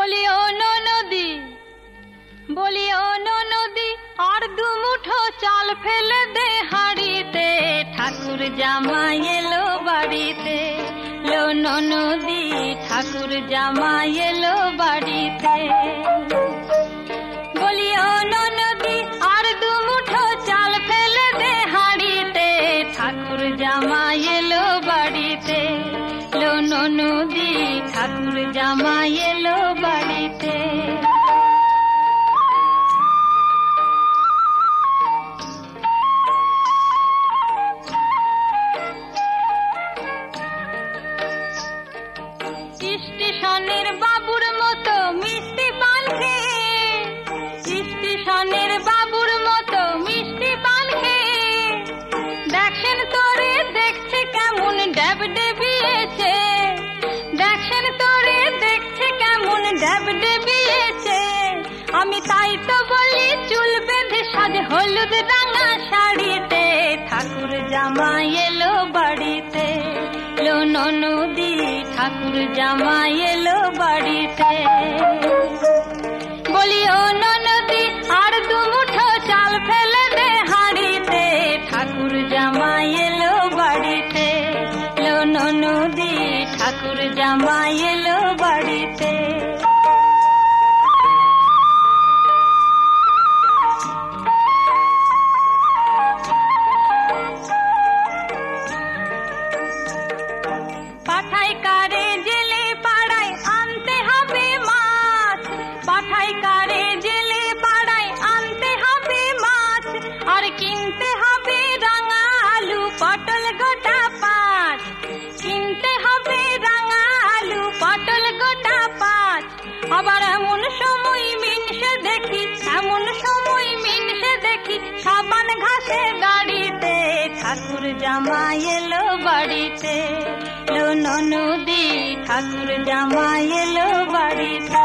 বলি ও নদী, বলি ও নদী, আর দুমুঠো চাল ফেলে দে হাঁড়িতে, ঠাকুর জামাই এলো বাড়িতে। লো নদী, ঠাকুর জামাই এলো বাড়িতে। বলি ও নদী, আর দুমুঠো চাল ফেলে দে হাঁড়িতে, ঠাকুর জামাই এলো বাড়িতে। লো নদী, ঠাকুর জামাই এলো বাড়িতে। স্টেশনের বাবুর মতো মিষ্টি পান খেয়ে, স্টেশনের বাবুর মতো মিষ্টি পান খেয়ে, দেখেন তোরে দেখছে কেমন ড্যাব ডেবিয়েছে, দেখেন তোরে দেখছে কেমন ড্যাব ডেবিয়েছে। আমি তাই তো বলি চুল বেঁধে সাজে হলুদ রাঙা শাড়িতে, ঠাকুর জামাই এলো বাড়িতে। লো নদী, ঠাকুর জামাই এলো বাড়িতে। বলি ও নদী, আর দুমুঠো চাল ফেলে দে হাঁড়িতে, ঠাকুর জামাই এলো বাড়িতে। লো নদী, ঠাকুর জামাই এলো বাড়িতে। পাঠাই কারে জেলে পাড়ায় আনতে হবে মাছ, পাঠাই কারে জেলে পাড়ায় আনতে হবে মাছ, আর কিনতে হবে রাঙা আলু পটল গোটা পাঁচ, কিনতে হবে রাঙা আলু পটল গোটা পাঁচ। আবার এমন সময় মিনসে দেখি, এমন সময় মিনসে দেখি, সাবান ঘাসে গাড়িতে, ঠাকুর জামাই এলো বাড়িতে। লো নদী, ঠাকুর জামাই এলো বাড়িতে।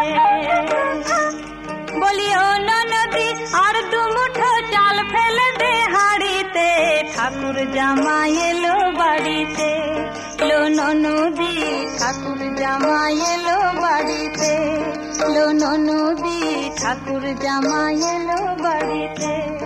বলি ও নদী, আর দুমুঠো চাল ফেলে দে হাঁড়িতে, ঠাকুর জামাই এলো বাড়িতে। লো নদী, ঠাকুর জামাই এলো বাড়িতে। লো নদী, ঠাকুর জামাই এলো বাড়িতে।